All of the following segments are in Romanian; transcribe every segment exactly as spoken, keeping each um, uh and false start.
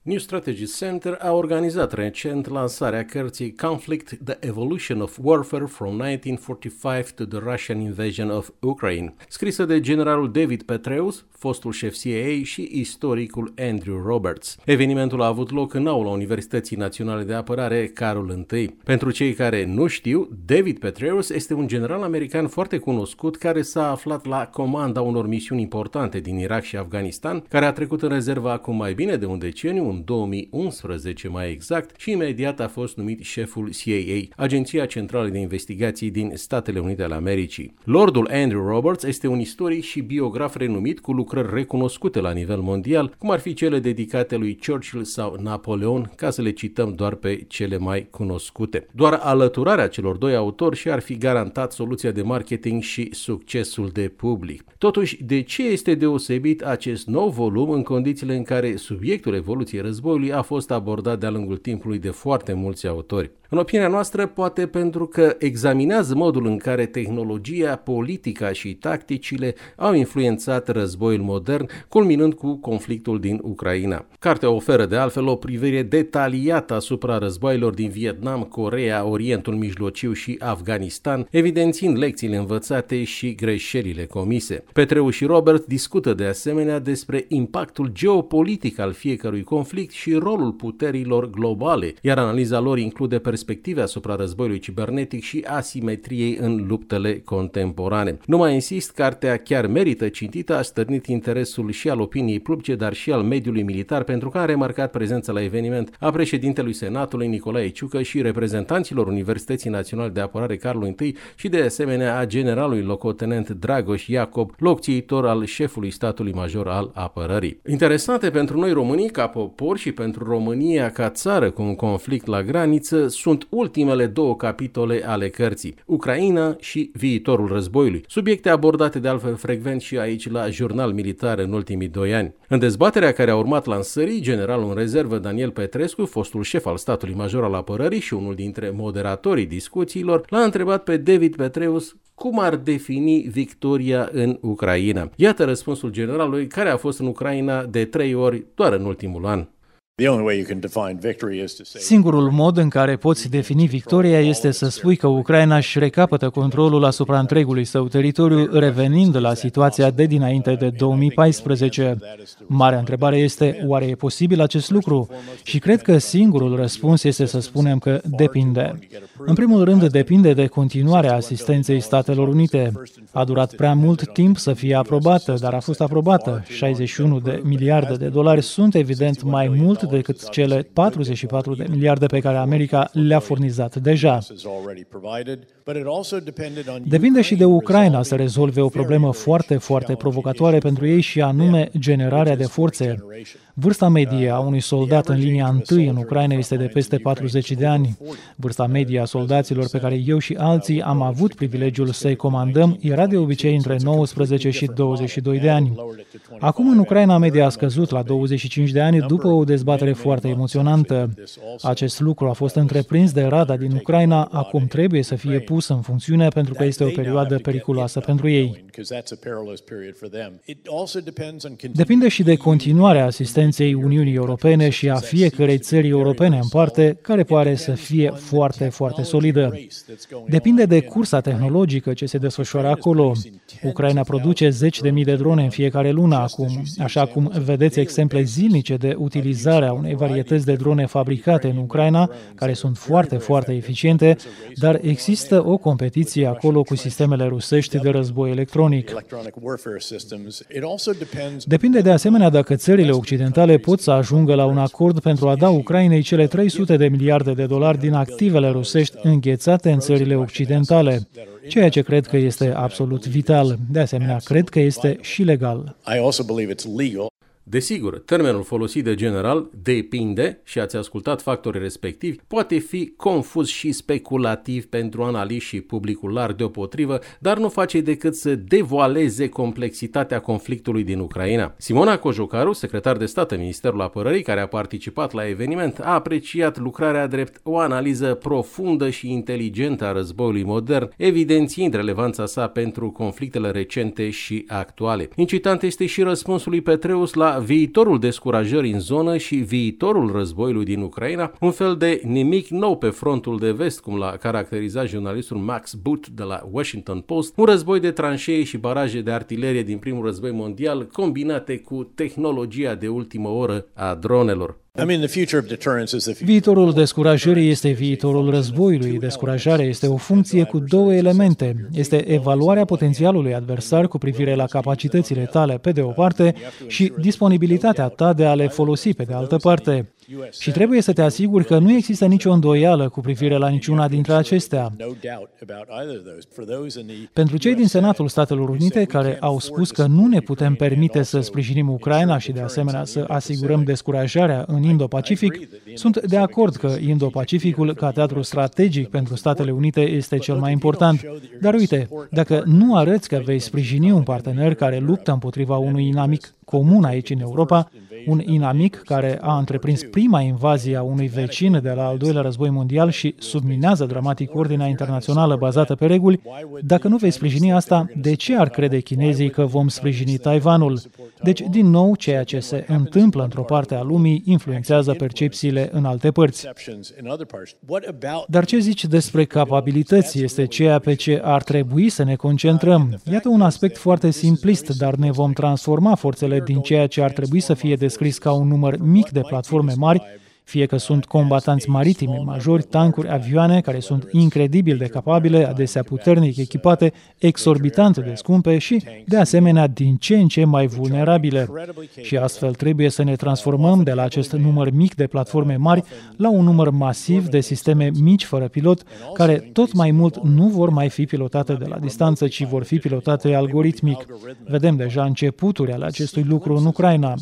New Strategy Center a organizat recent lansarea cărții Conflict: The Evolution of Warfare from nineteen forty-five to the Russian Invasion of Ukraine, scrisă de generalul David Petraeus, fostul șef C I A, și istoricul Andrew Roberts. Evenimentul a avut loc în aula Universității Naționale de Apărare Carol I. Pentru cei care nu știu, David Petraeus este un general american foarte cunoscut care s-a aflat la comanda unor misiuni importante din Irak și Afganistan, care a trecut în rezervă acum mai bine de un deceniu, în două mii unsprezece mai exact, și imediat a fost numit șeful C I A, Agenția Centrală de Investigații din Statele Unite ale Americii. Lordul Andrew Roberts este un istoric și biograf renumit cu lucrări recunoscute la nivel mondial, cum ar fi cele dedicate lui Churchill sau Napoleon, ca să le cităm doar pe cele mai cunoscute. Doar alăturarea celor doi autori și-ar fi garantat soluția de marketing și succesul de public. Totuși, de ce este deosebit acest nou volum în condițiile în care subiectul evoluției războiului a fost abordat de-a lungul timpului de foarte mulți autori? În opinia noastră, poate pentru că examinează modul în care tehnologia, politica și tacticile au influențat războiul modern, culminând cu conflictul din Ucraina. Cartea oferă de altfel o privire detaliată asupra războaielor din Vietnam, Coreea, Orientul Mijlociu și Afganistan, evidențiind lecțiile învățate și greșelile comise. Petraeus și Robert discută de asemenea despre impactul geopolitic al fiecărui conflict și rolul puterilor globale, iar analiza lor include perspective asupra războiului cibernetic și asimetriei în luptele contemporane. Nu mai insist, cartea chiar merită citită, a stârnit interesul și al opiniei publice, dar și al mediului militar, pentru că a remarcat prezența la eveniment a președintelui Senatului Nicolae Ciucă și reprezentanților Universității Naționale de Apărare Carol I și de asemenea a generalului locotenent Dragoș Iacob, locțiitor al șefului statului major al apărării. Interesante pentru noi românii ca popor și pentru România ca țară cu un conflict la graniță sunt ultimele două capitole ale cărții, Ucraina și viitorul războiului, subiecte abordate de altfel frecvent și aici la Jurnal Militar în ultimii doi ani. În dezbaterea care a urmat lansării, generalul în rezervă Daniel Petrescu, fostul șef al statului major al apărării și unul dintre moderatorii discuțiilor, l-a întrebat pe David Petraeus cum ar defini victoria în Ucraina. Iată răspunsul generalului, care a fost în Ucraina de trei ori doar în ultimul an. Singurul mod în care poți defini victoria este să spui că Ucraina își recapătă controlul asupra întregului său teritoriu, revenind la situația de dinainte de două mii paisprezece. Marea întrebare este, oare e posibil acest lucru? Și cred că singurul răspuns este să spunem că depinde. În primul rând, depinde de continuarea asistenței Statelor Unite. A durat prea mult timp să fie aprobată, dar a fost aprobată. șaizeci și unu de miliarde de dolari sunt evident mai mult decât cele patruzeci și patru de miliarde pe care America le-a furnizat deja. Depinde și de Ucraina să rezolve o problemă foarte, foarte provocatoare pentru ei și anume generarea de forțe. Vârsta medie a unui soldat în linia întâi în Ucraina este de peste patruzeci de ani. Vârsta medie a soldaților pe care eu și alții am avut privilegiul să-i comandăm era de obicei între nouăsprezece și douăzeci și doi de ani. Acum în Ucraina media a scăzut la douăzeci și cinci de ani după o dezbatere foarte emoționantă. Acest lucru a fost întreprins de Rada din Ucraina, acum trebuie să fie pus în funcțiune pentru că este o perioadă periculoasă pentru ei. Depinde și de continuarea asistenței Uniunii Europene și a fiecărei țări europene în parte, care pare să fie foarte, foarte solidă. Depinde de cursa tehnologică ce se desfășoară acolo. Ucraina produce zeci de mii de drone în fiecare lună acum, așa cum vedeți exemple zilnice de utilizare a unei varietăți de drone fabricate în Ucraina, care sunt foarte, foarte eficiente, dar există o competiție acolo cu sistemele rusești de război electronic. Depinde de asemenea dacă țările occidentale pot să ajungă la un acord pentru a da Ucrainei cele trei sute de miliarde de dolari din activele rusești înghețate în țările occidentale, ceea ce cred că este absolut vital. De asemenea, cred că este și legal. Desigur, termenul folosit de general, depinde, și ați ascultat factorii respectivi, poate fi confuz și speculativ pentru analiști și publicul larg deopotrivă, dar nu face decât să devoaleze complexitatea conflictului din Ucraina. Simona Cojocaru, secretar de stat în Ministerul Apărării, care a participat la eveniment, a apreciat lucrarea drept o analiză profundă și inteligentă a războiului modern, evidențiind relevanța sa pentru conflictele recente și actuale. Incitant este și răspunsul lui Petraeus la viitorul descurajării în zonă și viitorul războiului din Ucraina, un fel de nimic nou pe frontul de vest, cum l-a caracterizat jurnalistul Max Boot de la Washington Post, un război de tranșee și baraje de artilerie din primul război mondial combinate cu tehnologia de ultimă oră a dronelor. Viitorul descurajării este viitorul războiului. Descurajarea este o funcție cu două elemente. Este evaluarea potențialului adversar cu privire la capacitățile tale pe de o parte și disponibilitatea ta de a le folosi pe de altă parte. Și trebuie să te asiguri că nu există nicio îndoială cu privire la niciuna dintre acestea. Pentru cei din Senatul Statelor Unite care au spus că nu ne putem permite să sprijinim Ucraina și de asemenea să asigurăm descurajarea în Indo-Pacific, sunt de acord că Indo-Pacificul ca teatru strategic pentru Statele Unite este cel mai important. Dar uite, dacă nu arăți că vei sprijini un partener care luptă împotriva unui inamic comun aici în Europa, un inamic care a întreprins prima invazie a unui vecin de la al doilea război mondial și subminează dramatic ordinea internațională bazată pe reguli, dacă nu vei sprijini asta, de ce ar crede chinezii că vom sprijini Taiwanul? Deci, din nou, ceea ce se întâmplă într-o parte a lumii influențează percepțiile în alte părți. Dar ce zici despre capabilități este ceea pe ce ar trebui să ne concentrăm. Iată un aspect foarte simplist, dar ne vom transforma forțele din ceea ce ar trebui să fie descris ca un număr mic de platforme mari, fie că sunt combatanți maritimi majori, tancuri, avioane care sunt incredibil de capabile, adesea puternic echipate, exorbitant de scumpe și, de asemenea, din ce în ce mai vulnerabile. Și astfel trebuie să ne transformăm de la acest număr mic de platforme mari la un număr masiv de sisteme mici fără pilot, care tot mai mult nu vor mai fi pilotate de la distanță, ci vor fi pilotate algoritmic. Vedem deja începuturi ale acestui lucru în Ucraina.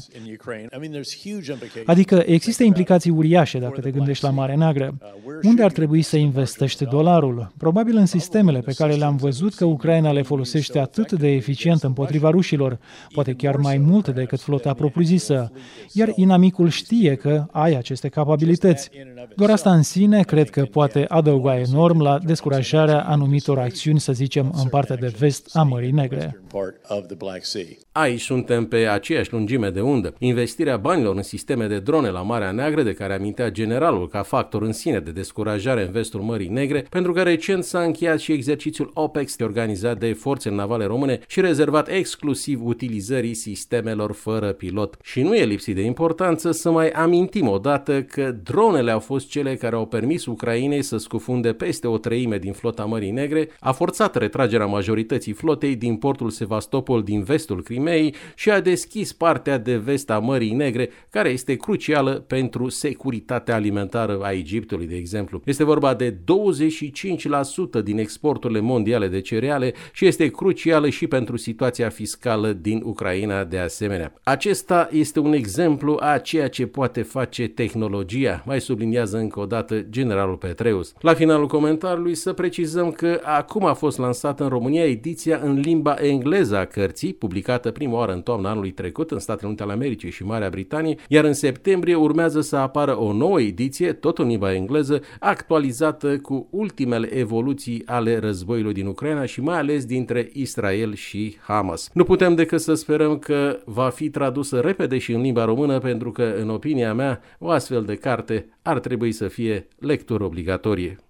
Adică există implicații uriașe dacă te gândești la Marea Neagră. Unde ar trebui să investești dolarul? Probabil în sistemele pe care le-am văzut că Ucraina le folosește atât de eficient împotriva rușilor, poate chiar mai mult decât flota propriu-zisă. Iar inamicul știe că ai aceste capabilități. Doar asta în sine cred că poate adăuga enorm la descurajarea anumitor acțiuni, să zicem, în partea de vest a Mării Negre. Aici suntem pe aceeași lungime de undă. Investirea banilor în sisteme de drone la Marea Neagră, de care amintea generalul ca factor în sine de descurajare în vestul Mării Negre, pentru că recent s-a încheiat și exercițiul OPEX organizat de forțe navale române și rezervat exclusiv utilizării sistemelor fără pilot. Și nu e lipsit de importanță să mai amintim odată că dronele au fost cele care au permis Ucrainei să scufunde peste o treime din flota Mării Negre, a forțat retragerea majorității flotei din portul Sevastopol din vestul Crimeei și a deschis partea de vest a Mării Negre, care este crucială pentru securitatea alimentară a Egiptului, de exemplu. Este vorba de douăzeci și cinci la sută din exporturile mondiale de cereale și este crucială și pentru situația fiscală din Ucraina de asemenea. Acesta este un exemplu a ceea ce poate face tehnologia, mai subliniază încă o dată generalul Petreus. La finalul comentariului să precizăm că acum a fost lansată în România ediția în limba engleză a cărții, publicată prima oară în toamna anului trecut în Statele Unite ale Americii și Marea Britanie, iar în septembrie urmează să apară o nouă ediție, tot în limba engleză, actualizată cu ultimele evoluții ale războiului din Ucraina și mai ales dintre Israel și Hamas. Nu putem decât să sperăm că va fi tradusă repede și în limba română, pentru că, în opinia mea, o astfel de carte ar trebui să fie lectură obligatorie.